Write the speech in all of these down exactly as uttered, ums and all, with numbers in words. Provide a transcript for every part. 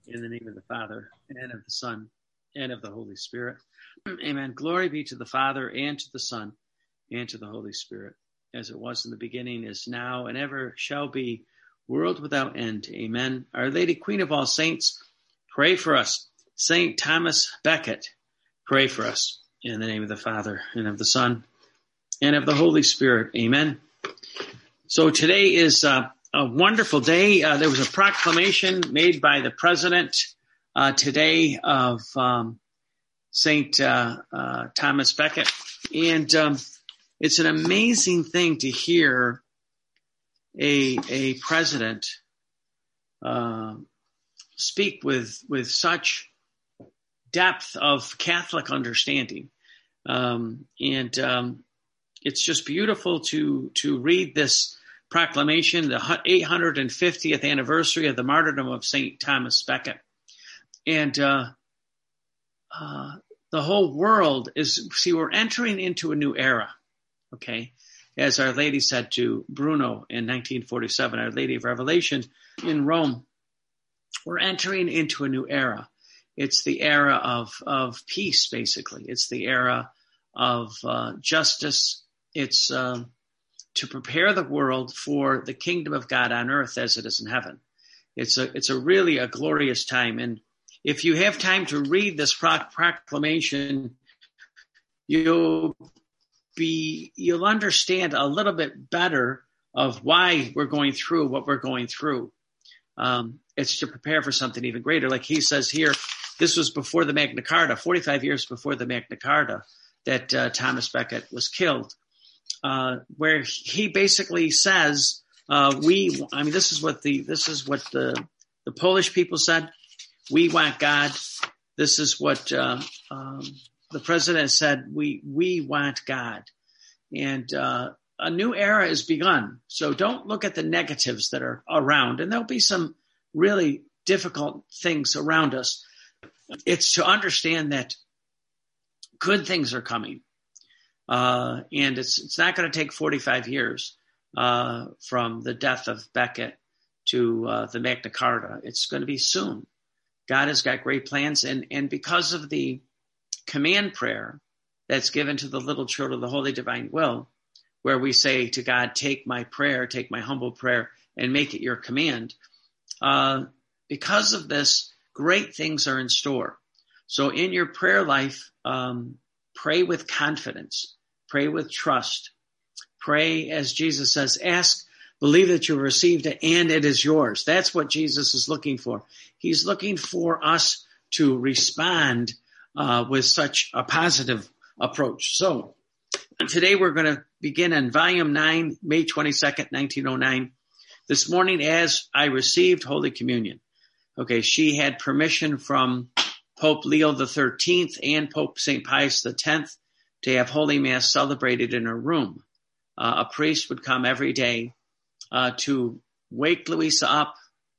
In the name of the Father, and of the Son, and of the Holy Spirit. Amen. Glory be to the Father, and to the Son, and to the Holy Spirit, as it was in the beginning, is now, and ever shall be, world without end. Amen. Our Lady, Queen of all saints, pray for us. Saint Thomas Becket, pray for us. In the name of the Father, and of the Son, and of the Holy Spirit. Amen. So today is uh, a wonderful day. Uh, there was a proclamation made by the president uh, today of um, Saint uh, uh, Thomas Becket. And um, it's an amazing thing to hear a, a president uh, speak with, with such depth of Catholic understanding. Um, and um, it's just beautiful to, to read this proclamation, the eight hundred fiftieth anniversary of the martyrdom of Saint Thomas Becket. And uh, uh, the whole world is, see, we're entering into a new era, okay? As Our Lady said to Bruno in nineteen forty-seven, Our Lady of Revelation in Rome, we're entering into a new era. It's the era of, of peace, basically. It's the era of uh, justice. It's uh, to prepare the world for the kingdom of God on earth as it is in heaven. It's a, it's a really a glorious time. And if you have time to read this proclamation, you'll be, you'll understand a little bit better of why we're going through what we're going through. Um, it's to prepare for something even greater. Like he says here, this was before the Magna Carta, forty-five years before the Magna Carta, that uh, Thomas Becket was killed. Uh, where he basically says, uh, we, I mean, this is what the, this is what the, the Polish people said. We want God. This is what, uh, um, the president said. We, we want God. And, uh, a new era is begun. So don't look at the negatives that are around, and there'll be some really difficult things around us. It's to understand that good things are coming. Uh, and it's, it's not going to take forty-five years, uh, from the death of Becket to, uh, the Magna Carta. It's going to be soon. God has got great plans. And, and because of the command prayer that's given to the little children of the Holy Divine Will, where we say to God, take my prayer, take my humble prayer and make it your command. Uh, because of this, great things are in store. So in your prayer life, um, pray with confidence. Pray with trust. Pray, as Jesus says, ask, believe that you received it, and it is yours. That's what Jesus is looking for. He's looking for us to respond uh, with such a positive approach. So today we're going to begin in volume nine, May twenty-second, nineteen oh nine. This morning, as I received Holy Communion. Okay, she had permission from Pope Leo the thirteenth and Pope Saint Pius the tenth to have Holy Mass celebrated in her room. Uh, a priest would come every day uh, to wake Louisa up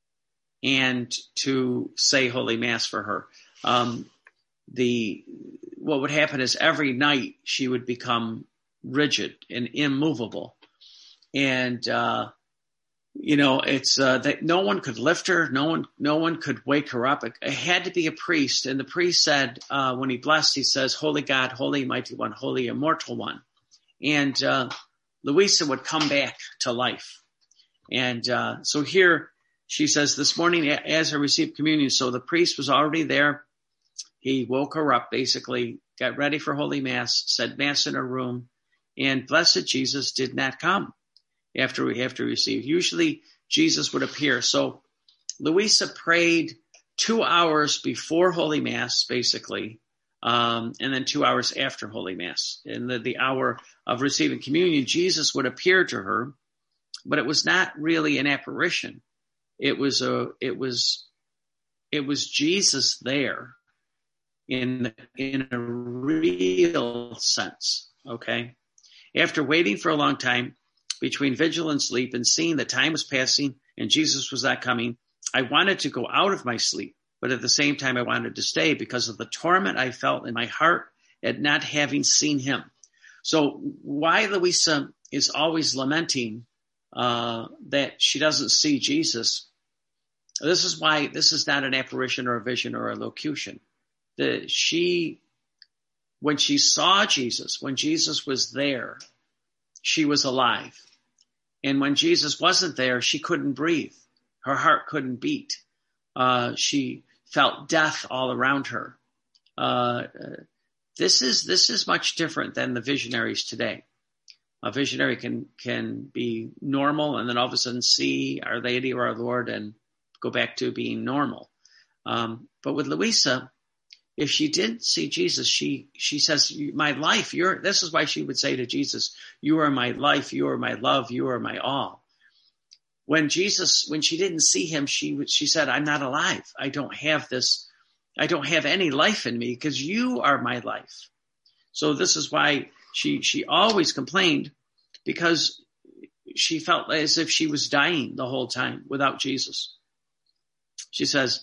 and to say Holy Mass for her. Um, the what would happen is every night she would become rigid and immovable, and uh, you know it's uh, that no one could lift her, no one, no one could wake her up. It, it had to be a priest, and the priest said uh, when he blessed, he says, "Holy God, Holy Mighty One, Holy Immortal One," and uh, Louisa would come back to life. And uh, so here she says, this morning as I received communion, so the priest was already there. He woke her up, basically got ready for Holy Mass, said Mass in her room, and blessed Jesus did not come after we have to receive. Usually Jesus would appear. So Louisa prayed two hours before Holy Mass, basically, um, and then two hours after Holy Mass. In the, the hour of receiving communion, Jesus would appear to her, but it was not really an apparition. It was a, it was, it was Jesus there in, in a real sense. Okay. After waiting for a long time between vigil and sleep and seeing that time was passing and Jesus was not coming, I wanted to go out of my sleep, but at the same time I wanted to stay because of the torment I felt in my heart at not having seen him. So why Louisa is always lamenting uh, that she doesn't see Jesus This is why this is not an apparition or a vision or a locution. The, she, when she saw Jesus, when Jesus was there, she was alive. And when Jesus wasn't there, she couldn't breathe. Her heart couldn't beat. Uh, she felt death all around her. Uh, this is this is much different than the visionaries today. A visionary can can be normal and then all of a sudden see Our Lady or our Lord and go back to being normal. Um, but with Luisa, if she did see Jesus, she she says, "My life, you're." This is why she would say to Jesus, "You are my life, you are my love, you are my all." When Jesus, when she didn't see him, she she said, "I'm not alive. I don't have this. I don't have any life in me because you are my life." So this is why she she always complained, because she felt as if she was dying the whole time without Jesus. She says,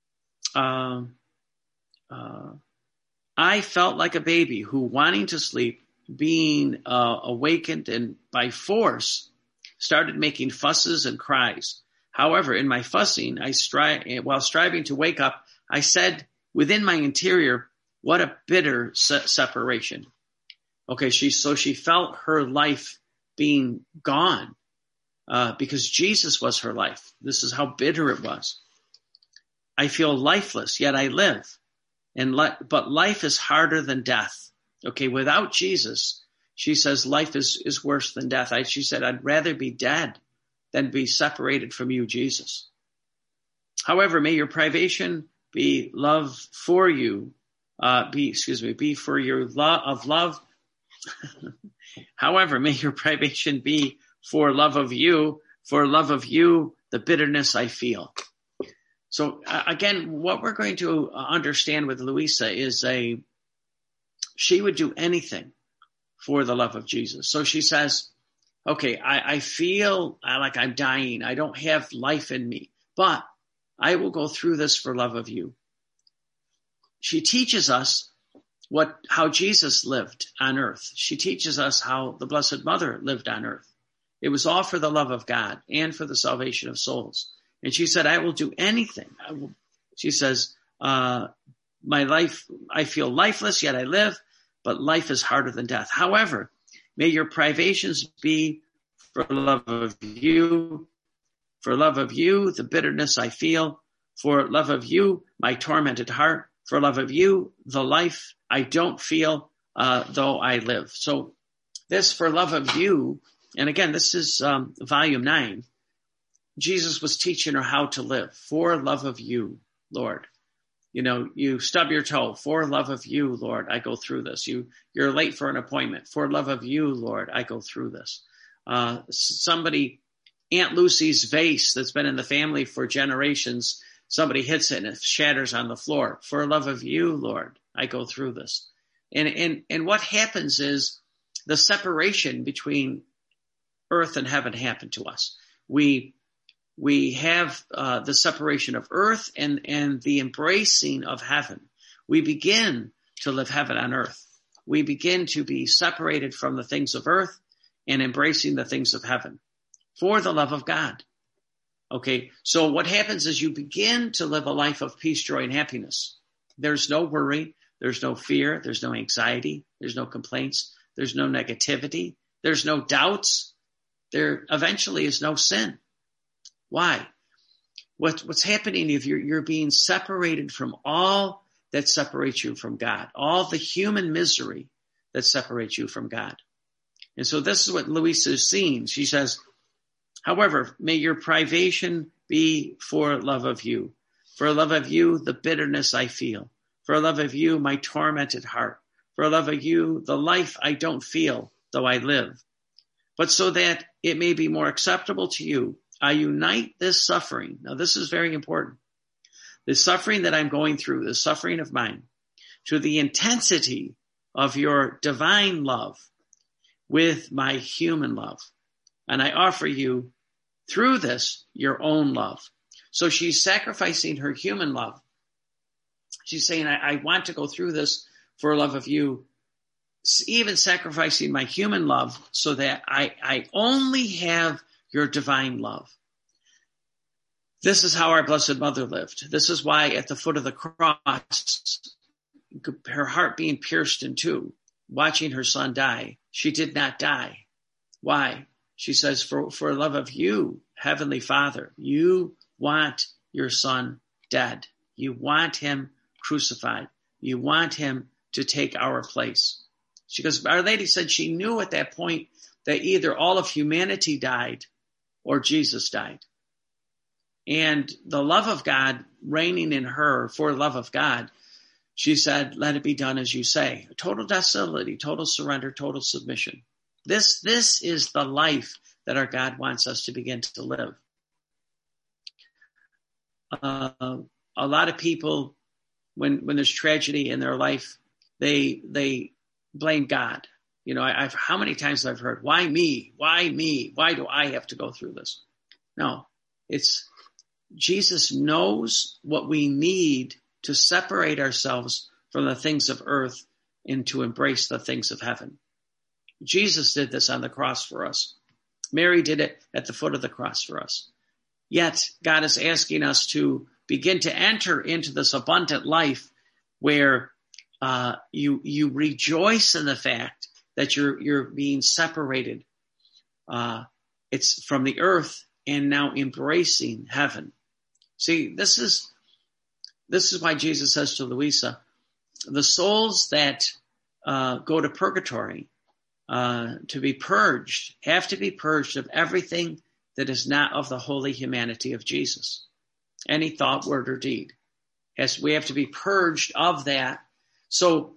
um, uh, I felt like a baby who, wanting to sleep, being uh, awakened and by force, started making fusses and cries. However, in my fussing, I stri- while striving to wake up, I said within my interior, what a bitter se- separation. Okay, she so she felt her life being gone uh, because Jesus was her life. This is how bitter it was. I feel lifeless, yet I live. And li- but life is harder than death. Okay, without Jesus, she says life is, is worse than death. I, she said, I'd rather be dead than be separated from you, Jesus. However, may your privation be love for you, uh, be, excuse me, be for your love of love. However, may your privation be for love of you, for love of you, the bitterness I feel. So uh, again, what we're going to understand with Luisa is a, she would do anything for the love of Jesus. So she says, okay, I, I feel like I'm dying. I don't have life in me, but I will go through this for love of you. She teaches us what, how Jesus lived on earth. She teaches us how the Blessed Mother lived on earth. It was all for the love of God and for the salvation of souls. And she said, I will do anything. I will, she says, uh, my life, I feel lifeless, yet I live, but life is harder than death. However, may your privations be for love of you, for love of you, the bitterness I feel, for love of you, my tormented heart, for love of you, the life I don't feel, uh, though I live. So this for love of you, and again, this is um, volume nine. Jesus was teaching her how to live for love of you, Lord. You know, you stub your toe for love of you, Lord. I go through this. You, you're late for an appointment for love of you, Lord. I go through this. Uh, somebody, Aunt Lucy's vase that's been in the family for generations, somebody hits it and it shatters on the floor. For love of you, Lord, I go through this. And, and, and what happens is the separation between earth and heaven happened to us. We, We have uh, the separation of earth and, and the embracing of heaven. We begin to live heaven on earth. We begin to be separated from the things of earth and embracing the things of heaven for the love of God. Okay, so what happens is you begin to live a life of peace, joy, and happiness. There's no worry. There's no fear. There's no anxiety. There's no complaints. There's no negativity. There's no doubts. There eventually is no sin. Why? What, what's happening if you're, you're being separated from all that separates you from God, all the human misery that separates you from God. And so this is what Luisa is seeing. She says, however, may your privation be for love of you. For love of you, the bitterness I feel. For love of you, my tormented heart. For love of you, the life I don't feel, though I live. But so that it may be more acceptable to you, I unite this suffering. Now, this is very important. The suffering that I'm going through, the suffering of mine, to the intensity of your divine love with my human love. And I offer you through this, your own love. So she's sacrificing her human love. She's saying, I, I want to go through this for love of you, even sacrificing my human love so that I, I only have your divine love. This is how our Blessed Mother lived. This is why at the foot of the cross, her heart being pierced in two, watching her son die, she did not die. Why? She says, for, for love of you, Heavenly Father, you want your son dead. You want him crucified. You want him to take our place. She goes, Our Lady said she knew at that point that either all of humanity died or Jesus died. And the love of God reigning in her for love of God, she said, let it be done as you say. Total docility, total surrender, total submission. This, this is the life that our God wants us to begin to live. Uh, a lot of people, when, when there's tragedy in their life, they, they blame God. You know, I, I've, how many times I've heard, why me? Why me? Why do I have to go through this? No, it's Jesus knows what we need to separate ourselves from the things of earth and to embrace the things of heaven. Jesus did this on the cross for us. Mary did it at the foot of the cross for us. Yet God is asking us to begin to enter into this abundant life where uh, you you rejoice in the fact that you're you're being separated. Uh, it's from the earth and now embracing heaven. See, this is this is why Jesus says to Louisa, the souls that uh, go to purgatory uh, to be purged have to be purged of everything that is not of the holy humanity of Jesus. Any thought, word, or deed. As we have to be purged of that. So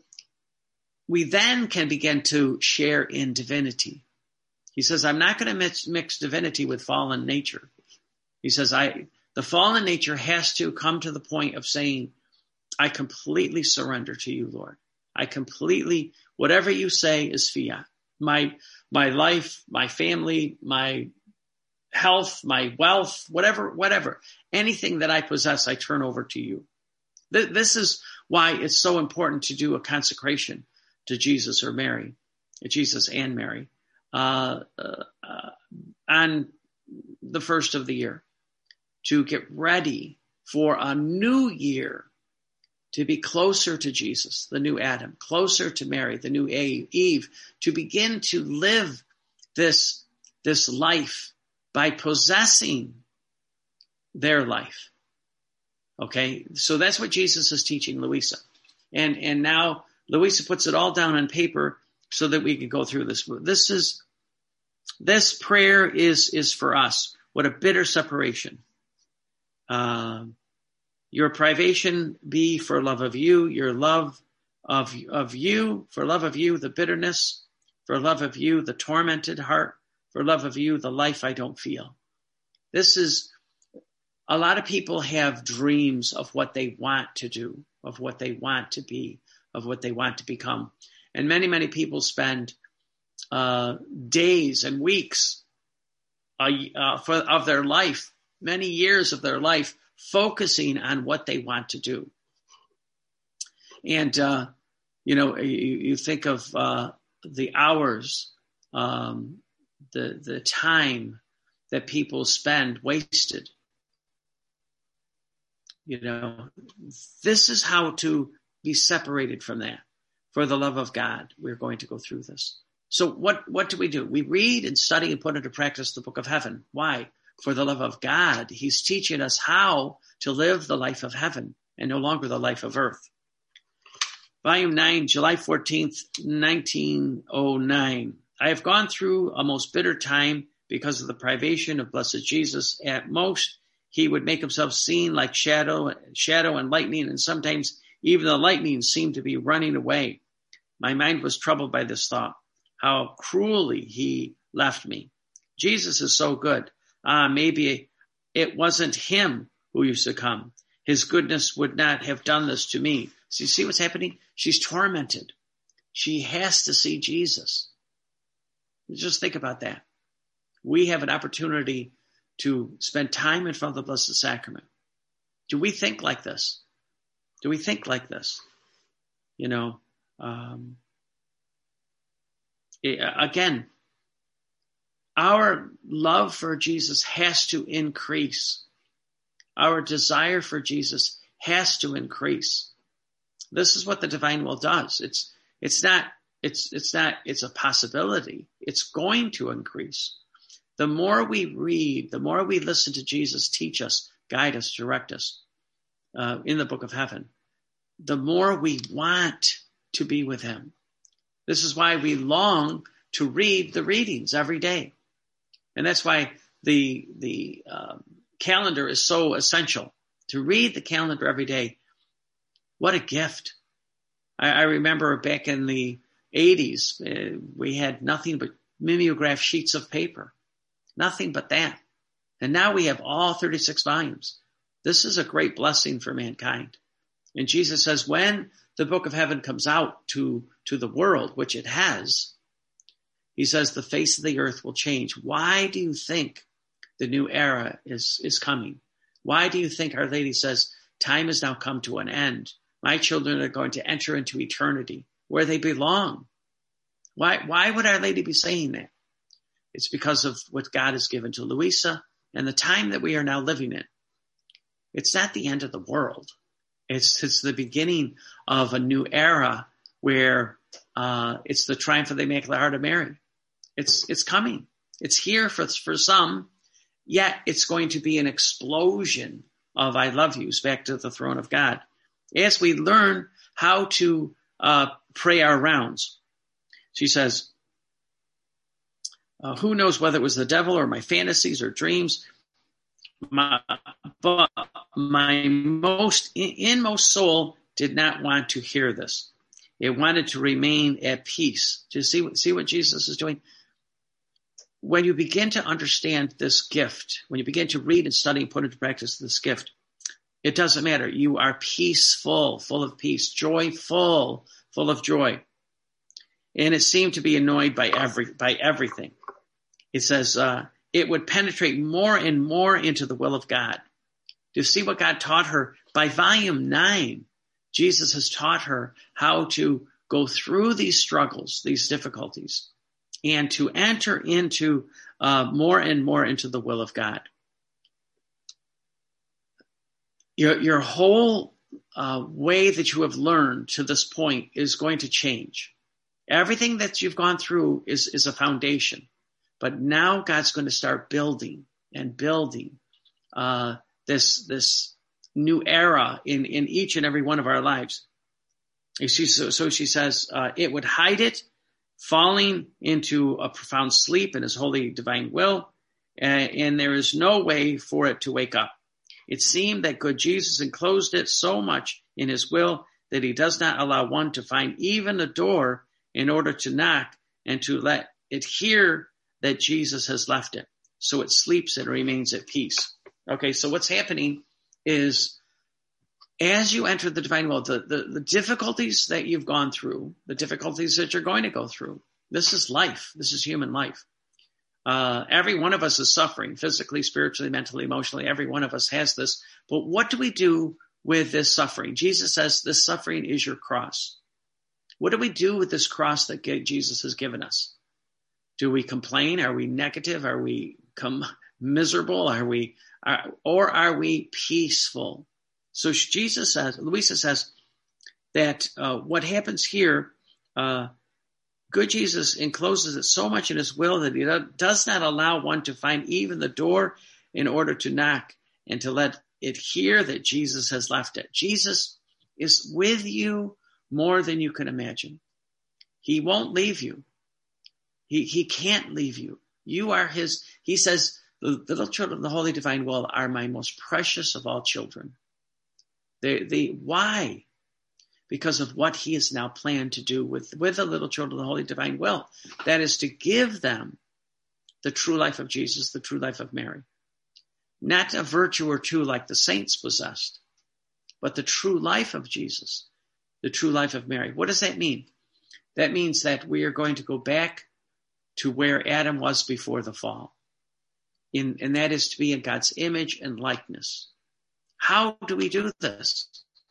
we then can begin to share in divinity. He says, I'm not going to mix, mix divinity with fallen nature. He says, I the fallen nature has to come to the point of saying, I completely surrender to you, Lord. I completely, whatever you say is fiat. My, my life, my family, my health, my wealth, whatever, whatever, anything that I possess, I turn over to you. Th- this is why it's so important to do a consecration to Jesus or Mary, Jesus and Mary, uh, uh, uh, on the first of the year, to get ready for a new year, to be closer to Jesus, the new Adam, closer to Mary, the new Eve, to begin to live this, this life by possessing their life. Okay, so that's what Jesus is teaching Louisa. And, and now Louisa puts it all down on paper so that we can go through this. This is, this prayer is, is for us. What a bitter separation. Uh, your privation be for love of you, your love of, of you, for love of you, the bitterness, for love of you, the tormented heart, for love of you, the life I don't feel. This is, a lot of people have dreams of what they want to do, of what they want to be, of what they want to become. And many, many people spend uh, days and weeks uh, uh, for, of their life, many years of their life, focusing on what they want to do. And, uh, you know, you, you think of uh, the hours, um, the the time that people spend wasted. You know, this is how to be separated from that. For the love of God, we're going to go through this. So what, what do we do? We read and study and put into practice the book of heaven. Why? For the love of God. He's teaching us how to live the life of heaven and no longer the life of earth. Volume nine, July fourteenth, nineteen oh nine. I have gone through a most bitter time because of the privation of blessed Jesus. At most, he would make himself seen like shadow, shadow and lightning, and sometimes even the lightning seemed to be running away. My mind was troubled by this thought, how cruelly he left me. Jesus is so good. Ah, maybe it wasn't him who used to come. His goodness would not have done this to me. So you see what's happening? She's tormented. She has to see Jesus. Just think about that. We have an opportunity to spend time in front of the Blessed Sacrament. Do we think like this? Do we think like this? You know, um, it, again, our love for Jesus has to increase. Our desire for Jesus has to increase. This is what the divine will does. It's, it's not, it's, it's not, it's a possibility. It's going to increase. The more we read, the more we listen to Jesus teach us, guide us, direct us uh, in the book of heaven, the more we want to be with him. This is why we long to read the readings every day. And that's why the, the um, calendar is so essential. To read the calendar every day, what a gift. I, I remember back in the eighties, uh, we had nothing but mimeograph sheets of paper. Nothing but that. And now we have all thirty-six volumes. This is a great blessing for mankind. And Jesus says when the book of heaven comes out to, to the world, which it has, he says the face of the earth will change. Why do you think the new era is, is coming? Why do you think Our Lady says, time has now come to an end? My children are going to enter into eternity where they belong. Why, why would Our Lady be saying that? It's because of what God has given to Louisa and the time that we are now living in. It's not the end of the world. It's, it's the beginning of a new era where uh, it's the triumph of the Immaculate Heart of Mary. It's, it's coming. It's here for, for some, yet it's going to be an explosion of I love yous back to the throne of God. As we learn how to uh, pray our rounds. She says, Uh, who knows whether it was the devil or my fantasies or dreams, my, but my most inmost soul did not want to hear this. It wanted to remain at peace. Do you see, see what Jesus is doing? When you begin to understand this gift, when you begin to read and study and put into practice this gift, it doesn't matter. You are peaceful, full of peace, joyful, full of joy. And it seemed to be annoyed by every by everything. It says uh, it would penetrate more and more into the will of God. Do you see what God taught her? By volume nine, Jesus has taught her how to go through these struggles, these difficulties, and to enter into uh, more and more into the will of God. Your, your whole uh, way that you have learned to this point is going to change. Everything that you've gone through is, is a foundation. But now God's going to start building and building uh, this this new era in, in each and every one of our lives. She, so, so she says, uh, it would hide it, falling into a profound sleep in his holy divine will, and, and there is no way for it to wake up. It seemed that good Jesus enclosed it so much in his will that he does not allow one to find even a door in order to knock and to let it hear that Jesus has left it. So it sleeps and remains at peace. Okay, so what's happening is as you enter the divine will, the, the, the difficulties that you've gone through, the difficulties that you're going to go through, this is life. This is human life. Uh, every one of us is suffering physically, spiritually, mentally, emotionally. Every one of us has this. But what do we do with this suffering? Jesus says this suffering is your cross. What do we do with this cross that Jesus has given us? Do we complain? Are we negative? Are we come miserable? Are we, are, or are we peaceful? So Jesus says, Louisa says that uh, what happens here, uh, good Jesus encloses it so much in his will that he does not allow one to find even the door in order to knock and to let it hear that Jesus has left it. Jesus is with you more than you can imagine. He won't leave you. He he can't leave you. You are his. He says, the little children of the Holy Divine Will are my most precious of all children. They, they, why? Because of what he has now planned to do with, with the little children of the Holy Divine Will. That is to give them the true life of Jesus, the true life of Mary. Not a virtue or two like the saints possessed, but the true life of Jesus, the true life of Mary. What does that mean? That means that we are going to go back to where Adam was before the fall. In, and that is to be in God's image and likeness. How do we do this?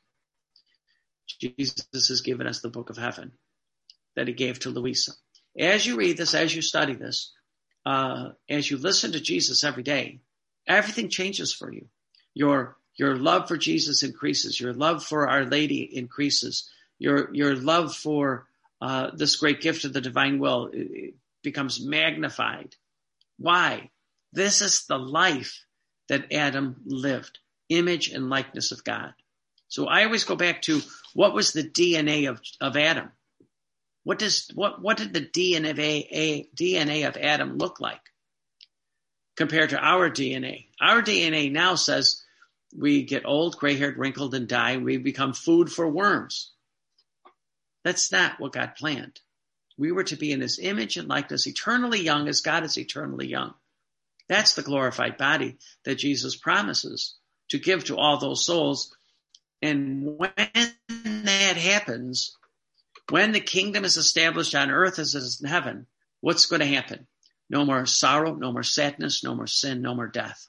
Jesus has given us the book of heaven that he gave to Louisa. As you read this, as you study this, uh, as you listen to Jesus every day, everything changes for you. Your, your love for Jesus increases. Your love for Our Lady increases. Your, your love for uh, this great gift of the divine will becomes magnified. Why? This is the life that Adam lived, image and likeness of God. So I always go back to, what was the D N A of, of Adam? What does what what did the D N A, a, D N A of Adam look like compared to our D N A? Our D N A now says we get old, gray-haired, wrinkled, and die. We become food for worms. That's not what God planned. We were to be in his image and likeness, eternally young as God is eternally young. That's the glorified body that Jesus promises to give to all those souls. And when that happens, when the kingdom is established on earth as it is in heaven, what's going to happen? No more sorrow, no more sadness, no more sin, no more death.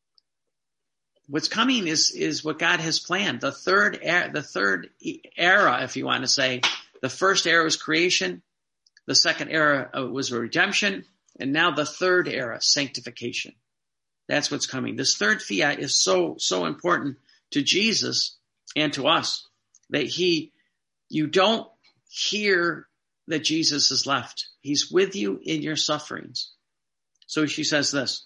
What's coming is, is what God has planned. The third, the third era, if you want to say, the first era was creation. The second era was redemption. And now the third era, sanctification. That's what's coming. This third fiat is so, so important to Jesus and to us that he, you don't hear that Jesus is left. He's with you in your sufferings. So she says this,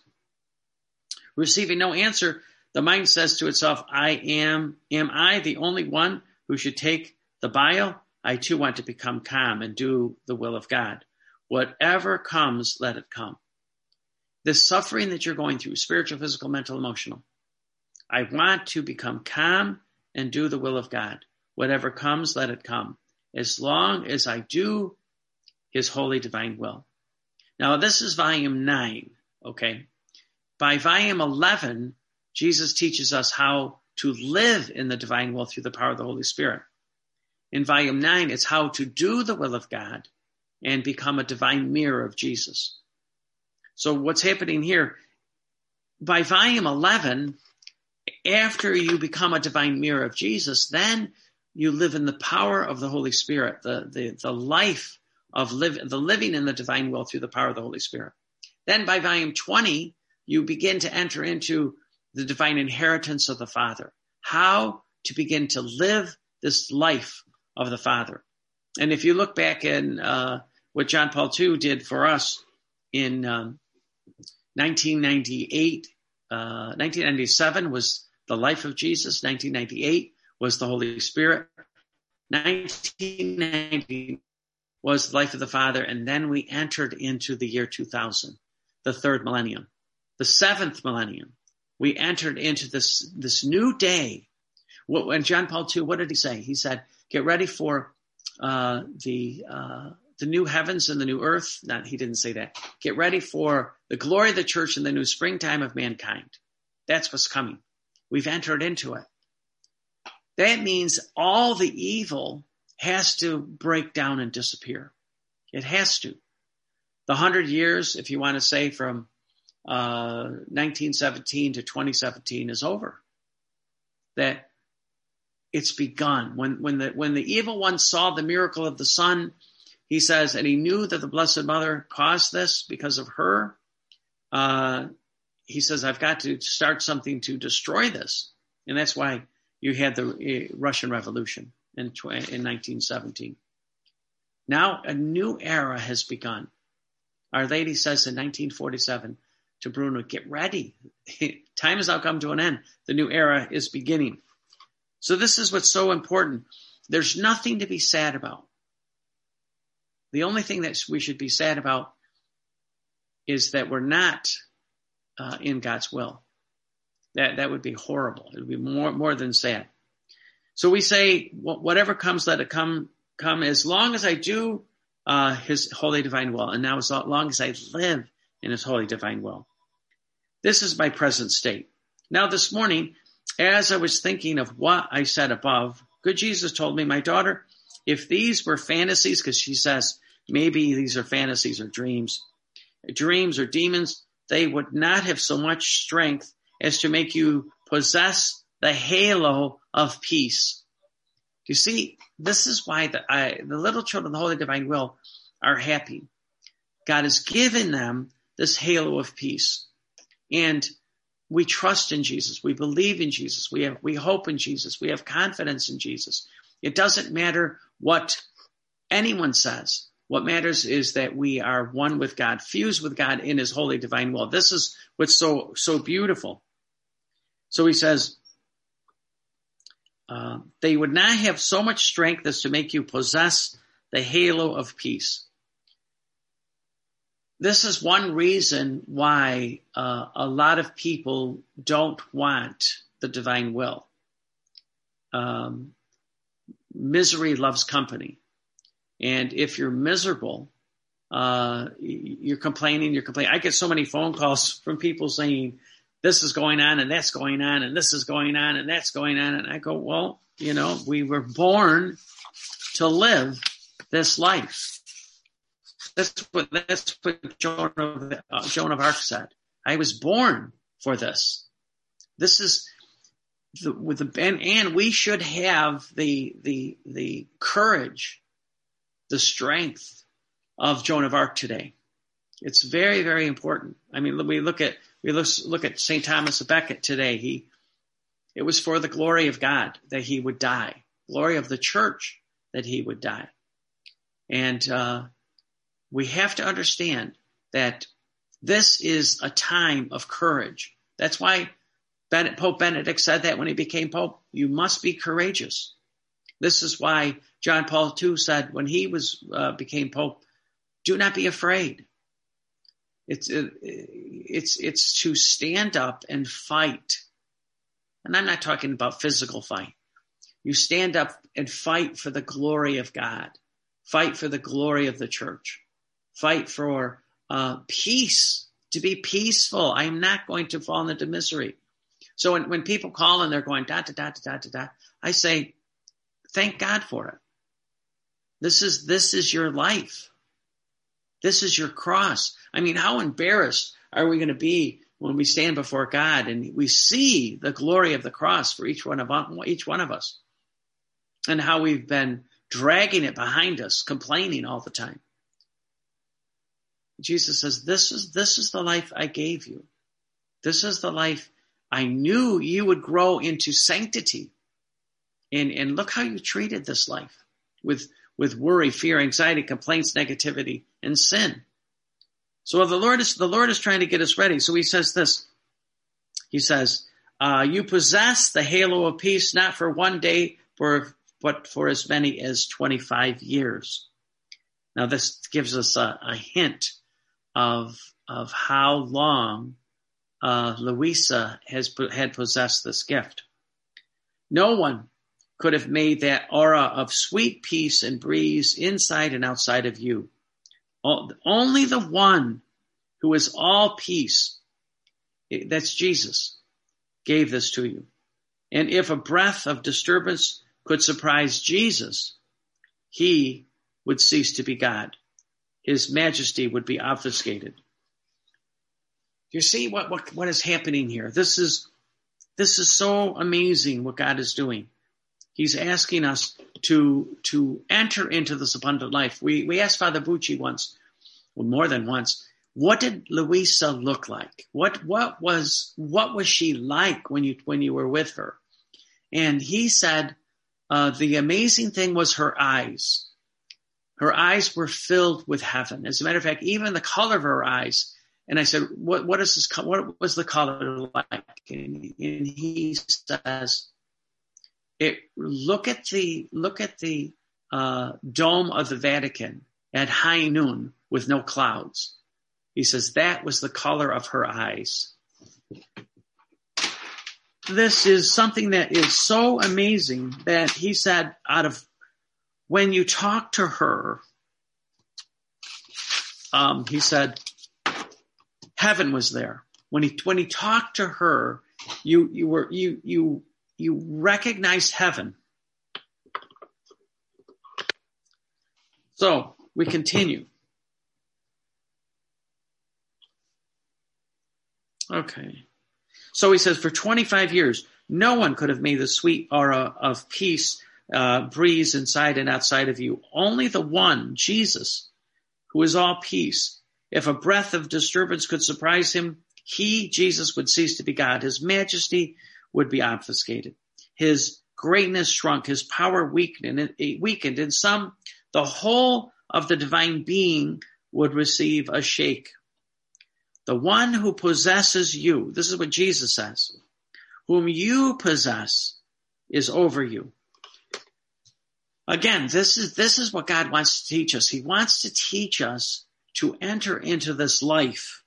receiving no answer, the mind says to itself, I am, am I the only one who should take the bile? I too want to become calm and do the will of God. Whatever comes, let it come. This suffering that you're going through, spiritual, physical, mental, emotional, I want to become calm and do the will of God. Whatever comes, let it come. As long as I do his holy divine will. Now, this is volume nine, okay? By volume eleven, Jesus teaches us how to live in the divine will through the power of the Holy Spirit. In volume nine, it's how to do the will of God and become a divine mirror of Jesus. So what's happening here, by volume eleven, after you become a divine mirror of Jesus, then you live in the power of the Holy Spirit, the, the, the life of live, the living in the divine will through the power of the Holy Spirit. Then by volume twenty, you begin to enter into the divine inheritance of the Father, how to begin to live this life of the Father. And if you look back in uh, what John Paul the Second did for us in um, nineteen ninety-eight, uh, nineteen ninety-seven was the life of Jesus. nineteen ninety-eight was the Holy Spirit. nineteen ninety was the life of the Father. And then we entered into the year two thousand, the third millennium, the seventh millennium. We entered into this, this new day. When John Paul the Second, what did he say? He said, get ready for uh, the uh, the new heavens and the new earth. Not, he didn't say that. Get ready for the glory of the church and the new springtime of mankind. That's what's coming. We've entered into it. That means all the evil has to break down and disappear. It has to. The hundred years, if you want to say from uh, nineteen seventeen to twenty seventeen is over. That it's begun. When, when the, when the evil one saw the miracle of the sun, he says, and he knew that the Blessed Mother caused this because of her. Uh, he says, I've got to start something to destroy this. And that's why you had the uh, Russian Revolution in, in nineteen seventeen. Now a new era has begun. Our Lady says in nineteen forty-seven to Bruno, get ready. Time has now come to an end. The new era is beginning. So this is what's so important. There's nothing to be sad about. The only thing that we should be sad about is that we're not uh, in God's will. That that would be horrible. It would be more more than sad. So we say, whatever comes, let it come. Come as long as I do uh, His holy divine will, and now as long as I live in His holy divine will. This is my present state. Now this morning, as I was thinking of what I said above, good Jesus told me, my daughter, if these were fantasies, because she says maybe these are fantasies or dreams, dreams or demons, they would not have so much strength as to make you possess the halo of peace. You see, this is why the, I, the little children of the Holy Divine Will are happy. God has given them this halo of peace. And we trust in Jesus. We believe in Jesus. We have, we hope in Jesus. We have confidence in Jesus. It doesn't matter what anyone says. What matters is that we are one with God, fused with God in his holy divine will. This is what's so, so beautiful. So he says, uh, they would not have so much strength as to make you possess the halo of peace. This is one reason why uh, a lot of people don't want the divine will. Um, misery loves company. And if you're miserable, uh, you're complaining, you're complaining. I get so many phone calls from people saying, this is going on and that's going on and this is going on and that's going on. And I go, well, you know, we were born to live this life. That's what, that's what Joan of, uh, Joan of Arc said. I was born for this. This is the, with the, and, and we should have the, the, the courage, the strength of Joan of Arc today. It's very, very important. I mean, we look at, we look, look at Saint Thomas of Becket today. He, it was for the glory of God that he would die, glory of the church that he would die. And, uh, we have to understand that this is a time of courage. That's why Pope Benedict said that when he became Pope, you must be courageous. This is why John Paul the Second said when he was uh, became Pope, do not be afraid. It's uh, it's it's to stand up and fight. And I'm not talking about physical fight. You stand up and fight for the glory of God. Fight for the glory of the church. Fight for uh, peace, to be peaceful. I'm not going to fall into misery. So when, when people call and they're going da da da da da da, I say, thank God for it. This is this is your life. This is your cross. I mean, how embarrassed are we going to be when we stand before God and we see the glory of the cross for each one of each one of us, and how we've been dragging it behind us, complaining all the time. Jesus says, this is, this is the life I gave you. This is the life I knew you would grow into sanctity. And, and look how you treated this life with, with worry, fear, anxiety, complaints, negativity, and sin. So the Lord is, the Lord is trying to get us ready. So he says this, he says, uh, you possess the halo of peace, not for one day, for, but for as many as twenty-five years. Now this gives us a, a hint of of how long uh, Louisa has had possessed this gift. No one could have made that aura of sweet peace and breeze inside and outside of you. Only the one who is all peace, that's Jesus, gave this to you. And if a breath of disturbance could surprise Jesus, he would cease to be God. His majesty would be obfuscated. You see what, what, what is happening here? This is, this is so amazing what God is doing. He's asking us to, to enter into this abundant life. We, we asked Father Bucci once, well, more than once, what did Louisa look like? What, what was, what was she like when you, when you were with her? And he said, uh, the amazing thing was her eyes. Her eyes were filled with heaven. As a matter of fact, even the color of her eyes. And I said, what, what is this, what was the color like? And, and he says, it, look at the, look at the, uh, dome of the Vatican at high noon with no clouds. He says, that was the color of her eyes. This is something that is so amazing that he said out of, when you talk to her, um, he said, heaven was there. When he when he talked to her, you you were you you you recognized heaven. So we continue. Okay. So he says, for twenty-five years, no one could have made the sweet aura of peace Uh, breeze inside and outside of you. Only the one, Jesus, who is all peace. If a breath of disturbance could surprise him, he, Jesus, would cease to be God. His majesty would be obfuscated. His greatness shrunk. His power weakened. And it weakened. In some, the whole of the divine being would receive a shake. The one who possesses you, this is what Jesus says, whom you possess is over you. Again, this is, this is what God wants to teach us. He wants to teach us to enter into this life.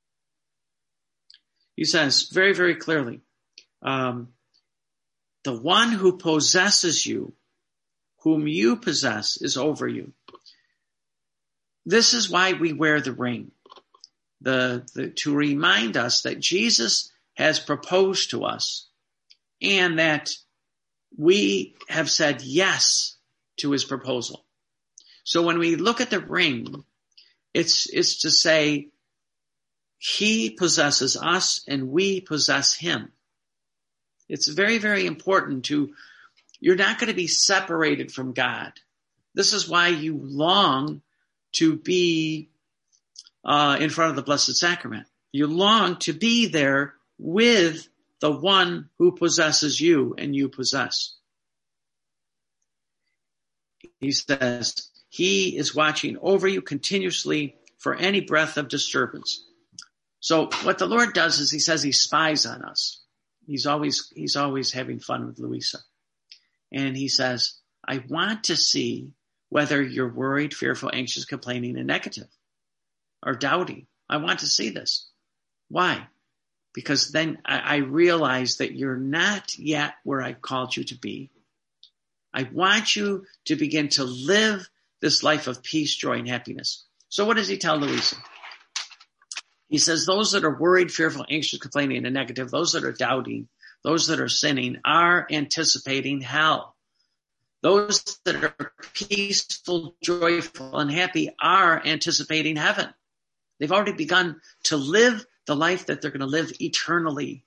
He says very, very clearly, um, the one who possesses you, whom you possess, is over you. This is why we wear the ring, the, the to remind us that Jesus has proposed to us and that we have said yes to his proposal. So when we look at the ring, it's, it's to say he possesses us and we possess him. It's very, very important to, you're not going to be separated from God. This is why you long to be uh, in front of the Blessed Sacrament. You long to be there with the one who possesses you and you possess. He says, he is watching over you continuously for any breath of disturbance. So what the Lord does is he says he spies on us. He's always, he's always having fun with Louisa. And he says, I want to see whether you're worried, fearful, anxious, complaining, and negative or doubting. I want to see this. Why? Because then I, I realize that you're not yet where I've called you to be. I want you to begin to live this life of peace, joy, and happiness. So what does he tell Louisa? He says, those that are worried, fearful, anxious, complaining, and negative, those that are doubting, those that are sinning, are anticipating hell. Those that are peaceful, joyful, and happy are anticipating heaven. They've already begun to live the life that they're going to live eternally.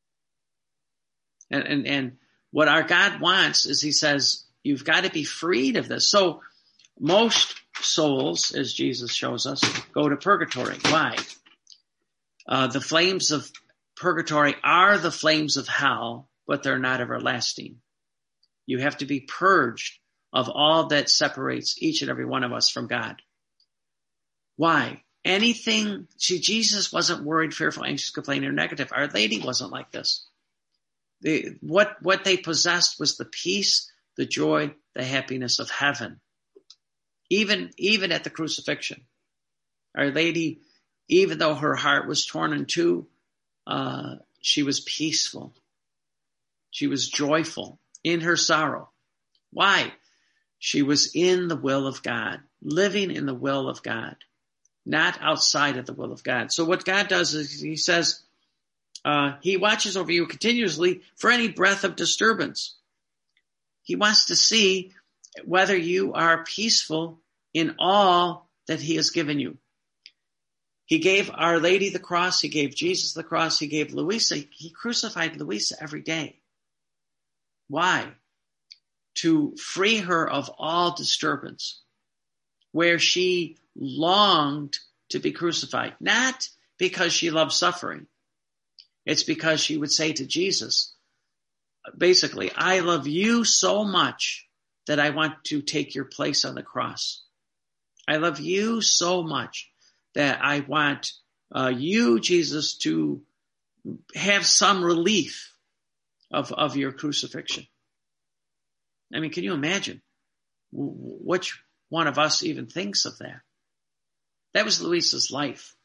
And, and, and what our God wants is he says, you've got to be freed of this. So most souls, as Jesus shows us, go to purgatory. Why? Uh, the flames of purgatory are the flames of hell, but they're not everlasting. You have to be purged of all that separates each and every one of us from God. Why? Anything, see, Jesus wasn't worried, fearful, anxious, complaining, or negative. Our Lady wasn't like this. The, what, what they possessed was the peace, the joy, the happiness of heaven. Even, even at the crucifixion. Our Lady, even though her heart was torn in two, uh, she was peaceful. She was joyful in her sorrow. Why? She was in the will of God, living in the will of God, not outside of the will of God. So what God does is he says, uh, he watches over you continuously for any breath of disturbance. He wants to see whether you are peaceful in all that he has given you. He gave Our Lady the cross. He gave Jesus the cross. He gave Louisa. He crucified Louisa every day. Why? To free her of all disturbance, where she longed to be crucified, not because she loved suffering. It's because she would say to Jesus, basically, I love you so much that I want to take your place on the cross. I love you so much that I want uh, you, Jesus, to have some relief of, of your crucifixion. I mean, can you imagine? Which one of us even thinks of that? That was Louisa's life.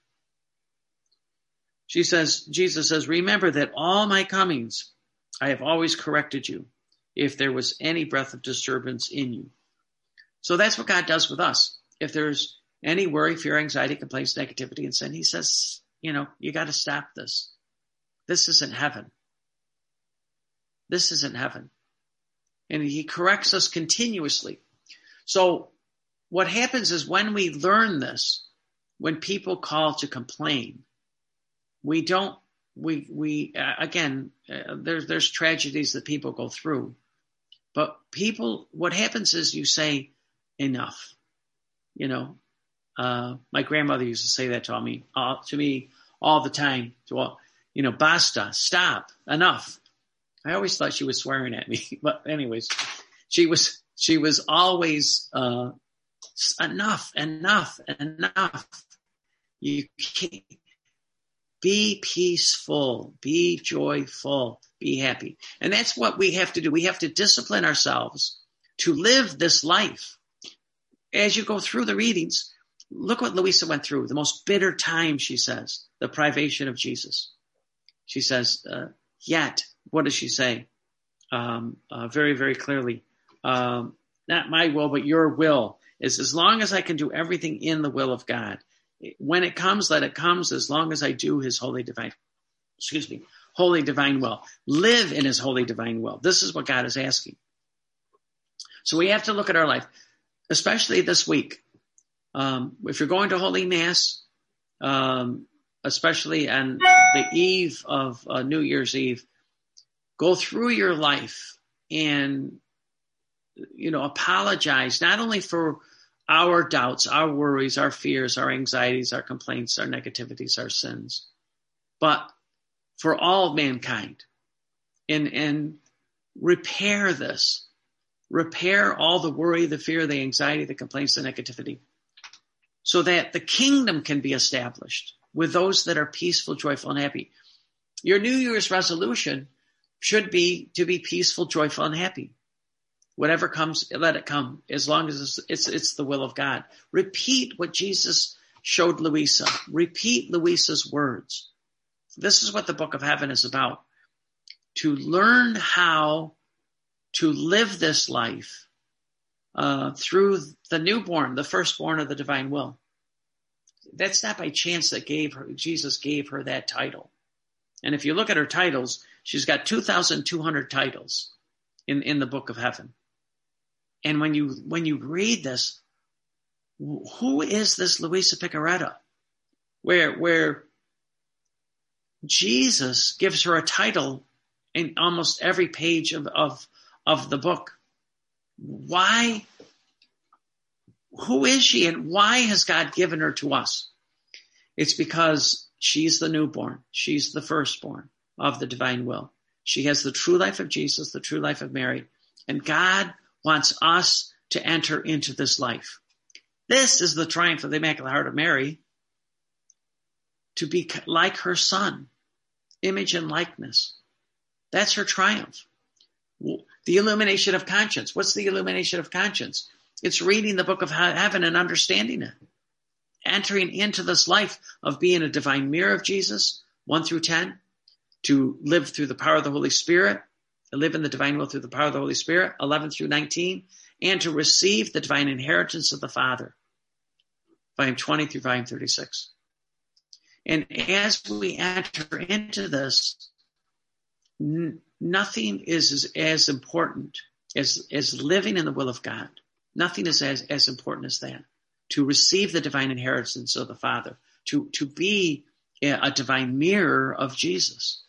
She says, Jesus says, remember that all my comings, I have always corrected you if there was any breath of disturbance in you. So that's what God does with us. If there's any worry, fear, anxiety, complaints, negativity, and sin, he says, you know, you got to stop this. This isn't heaven. This isn't heaven. And he corrects us continuously. So what happens is when we learn this, when people call to complain, we don't, we, we, uh, again, uh, there's, there's tragedies that people go through, but people, what happens is you say enough, you know, uh, my grandmother used to say that to me, uh, to me all the time. Well, you know, basta, stop, enough. I always thought she was swearing at me, but anyways, she was, she was always, uh, enough, enough, enough. You can't be peaceful, be joyful, be happy. And that's what we have to do. We have to discipline ourselves to live this life. As you go through the readings, look what Louisa went through. The most bitter time, she says, the privation of Jesus. She says, uh, yet, what does she say? Um, uh, very, very clearly, um, not my will, but your will. Is as long as I can do everything in the will of God. When it comes, let it comes, as long as I do his holy divine, excuse me, holy divine will. Live in his holy divine will. This is what God is asking. So we have to look at our life, especially this week. Um, if you're going to Holy Mass, um, especially on the eve of uh, New Year's Eve, go through your life and, you know, apologize, not only for our doubts, our worries, our fears, our anxieties, our complaints, our negativities, our sins, but for all mankind, and, and repair this, repair all the worry, the fear, the anxiety, the complaints, the negativity, so that the kingdom can be established with those that are peaceful, joyful, and happy. Your New Year's resolution should be to be peaceful, joyful, and happy. Whatever comes, let it come, as long as it's, it's, it's the will of God. Repeat what Jesus showed Louisa. Repeat Louisa's words. This is what the Book of Heaven is about. To learn how to live this life uh, through the newborn, the firstborn of the divine will. That's not by chance that gave her, Jesus gave her that title. And if you look at her titles, she's got two thousand two hundred titles in, in the Book of Heaven. And when you when you read this, who is this Louisa Piccarreta? Where where Jesus gives her a title in almost every page of, of, of the book. Why? Who is she, and why has God given her to us? It's because she's the newborn. She's the firstborn of the divine will. She has the true life of Jesus, the true life of Mary, and God wants us to enter into this life. This is the triumph of the Immaculate Heart of Mary, to be like her son, image and likeness. That's her triumph. The illumination of conscience. What's the illumination of conscience? It's reading the Book of Heaven and understanding it. Entering into this life of being a divine mirror of Jesus, one through ten, to live through the power of the Holy Spirit, to live in the divine will through the power of the Holy Spirit, eleven through nineteen, and to receive the divine inheritance of the Father, volume twenty through volume thirty-six. And as we enter into this, n- nothing is as, as important as, as living in the will of God. Nothing is as, as important as that. To receive the divine inheritance of the Father, to, to be a, a divine mirror of Jesus.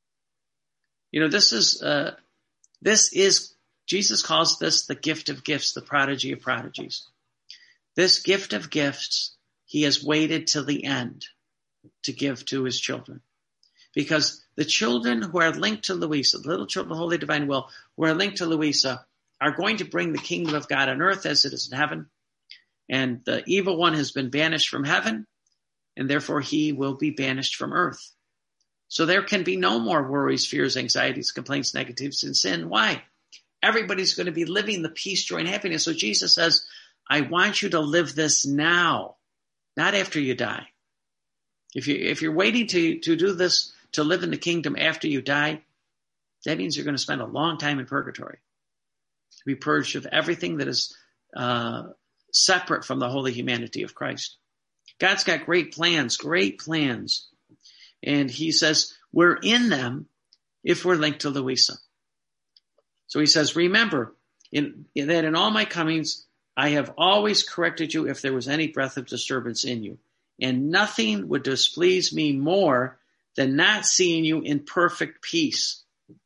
You know, this is, uh, this is, Jesus calls this the gift of gifts, the prodigy of prodigies. This gift of gifts, he has waited till the end to give to his children. Because the children who are linked to Louisa, the little children of the Holy Divine Will, who are linked to Louisa, are going to bring the kingdom of God on earth as it is in heaven. And the evil one has been banished from heaven, and therefore he will be banished from earth. So there can be no more worries, fears, anxieties, complaints, negatives, and sin. Why? Everybody's going to be living the peace, joy, and happiness. So Jesus says, I want you to live this now, not after you die. If you, if you're waiting to, to do this, to live in the kingdom after you die, that means you're going to spend a long time in purgatory, to be purged of everything that is uh, separate from the holy humanity of Christ. God's got great plans, great plans. And he says, we're in them if we're linked to Louisa. So he says, remember in, in that in all my comings, I have always corrected you if there was any breath of disturbance in you. And nothing would displease me more than not seeing you in perfect peace.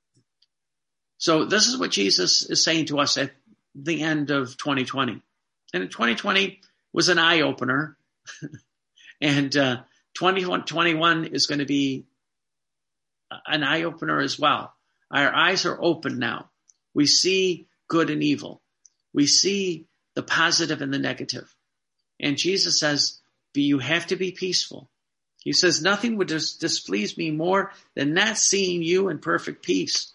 So this is what Jesus is saying to us at the end of twenty twenty. And twenty twenty was an eye-opener. and uh, twenty twenty-one is going to be an eye-opener as well. Our eyes are open now. We see good and evil. We see the positive and the negative. And Jesus says, you have to be peaceful. He says, nothing would dis- displease me more than not seeing you in perfect peace.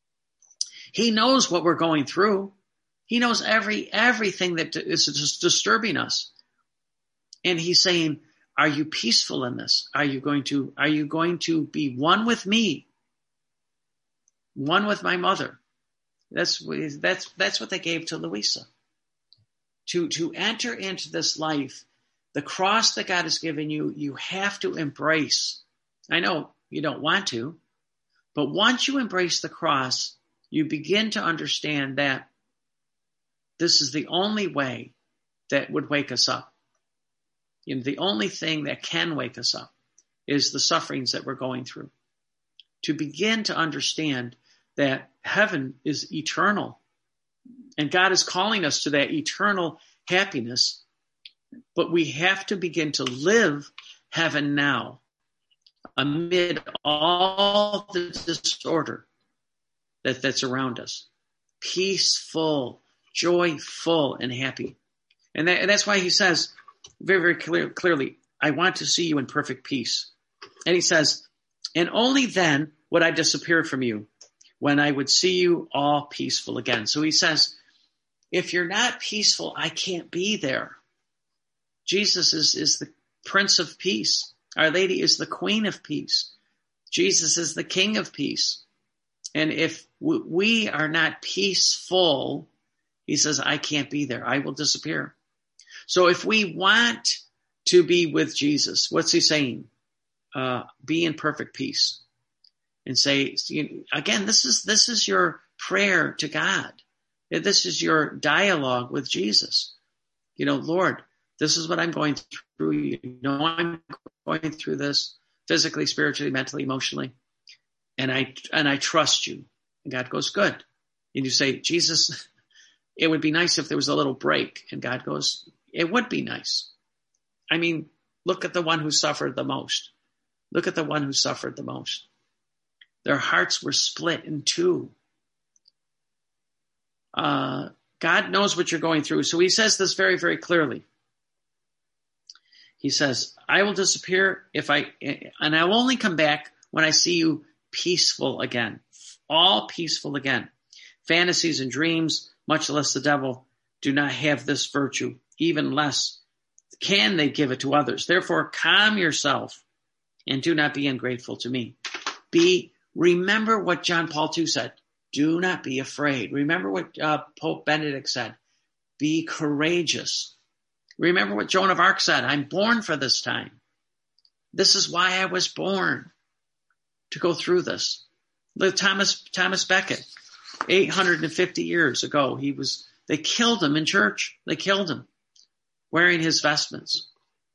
He knows what we're going through. He knows every everything that is just disturbing us. And he's saying, are you peaceful in this? Are you going to, are you going to be one with me? One with my mother? That's, that's, that's what they gave to Louisa. To, to enter into this life, the cross that God has given you, you have to embrace. I know you don't want to, but once you embrace the cross, you begin to understand that this is the only way that would wake us up. You know, the only thing that can wake us up is the sufferings that we're going through. To begin to understand that heaven is eternal and God is calling us to that eternal happiness, but we have to begin to live heaven now amid all the disorder that, that's around us. Peaceful, joyful, and happy. And, that, and that's why he says very, very clear, clearly, I want to see you in perfect peace. And he says, and only then would I disappear from you, when I would see you all peaceful again. So he says, if you're not peaceful, I can't be there. Jesus is, is the Prince of Peace. Our Lady is the Queen of Peace. Jesus is the King of Peace. And if we are not peaceful, he says, I can't be there. I will disappear. So if we want to be with Jesus, what's he saying? Uh, be in perfect peace. And say, again, this is, this is your prayer to God. This is your dialogue with Jesus. You know, Lord, this is what I'm going through. You know, I'm going through this physically, spiritually, mentally, emotionally. And I, and I trust you. And God goes, good. And you say, Jesus, it would be nice if there was a little break. And God goes, it would be nice. I mean, look at the one who suffered the most. Look at the one who suffered the most. Their hearts were split in two. Uh, God knows what you're going through. So he says this very, very clearly. He says, I will disappear if I, and I will only come back when I see you peaceful again, all peaceful again. Fantasies and dreams, much less the devil, do not have this virtue, even less can they give it to others. Therefore, calm yourself and do not be ungrateful to me. Be Remember what John Paul the Second said. Do not be afraid. Remember what uh, Pope Benedict said. Be courageous. Remember what Joan of Arc said. I'm born for this time. This is why I was born, to go through this. Look, Thomas Thomas Becket, eight hundred fifty years ago, he was. They killed him in church. They killed him wearing his vestments.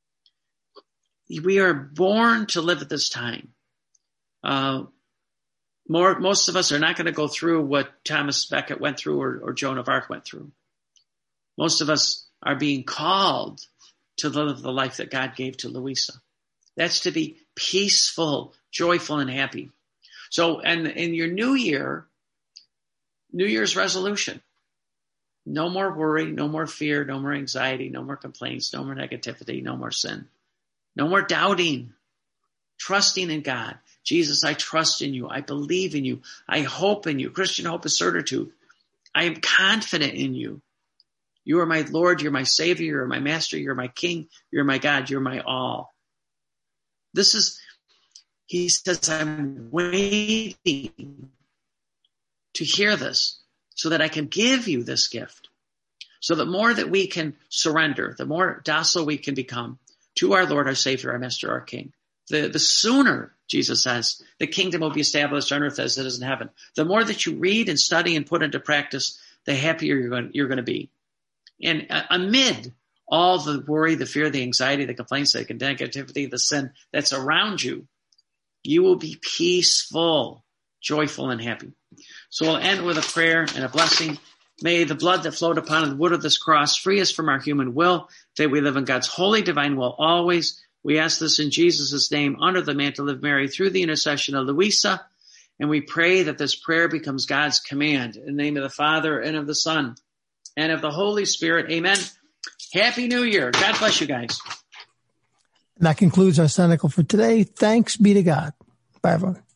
We are born to live at this time. Uh, More, most of us are not going to go through what Thomas Becket went through or, or Joan of Arc went through. Most of us are being called to live the life that God gave to Louisa. That's to be peaceful, joyful, and happy. So, and in your new year, New Year's resolution, no more worry, no more fear, no more anxiety, no more complaints, no more negativity, no more sin, no more doubting, trusting in God. Jesus, I trust in you. I believe in you. I hope in you. Christian hope is certitude. I am confident in you. You are my Lord. You're my Savior. You're my Master. You're my King. You're my God. You're my all. This is, he says, I'm waiting to hear this so that I can give you this gift. So the more that we can surrender, the more docile we can become to our Lord, our Savior, our Master, our King. The, the sooner, Jesus says, the kingdom will be established on earth as it is in heaven. The more that you read and study and put into practice, the happier you're going, you're going to be. And uh, amid all the worry, the fear, the anxiety, the complaints, the negativity, the sin that's around you, you will be peaceful, joyful, and happy. So we'll end with a prayer and a blessing. May the blood that flowed upon the wood of this cross free us from our human will, that we live in God's holy, divine will always, We ask this in Jesus' name, under the mantle of Mary, through the intercession of Louisa. And we pray that this prayer becomes God's command. In the name of the Father, and of the Son, and of the Holy Spirit. Amen. Happy New Year. God bless you guys. And that concludes our Cynical for today. Thanks be to God. Bye, everyone.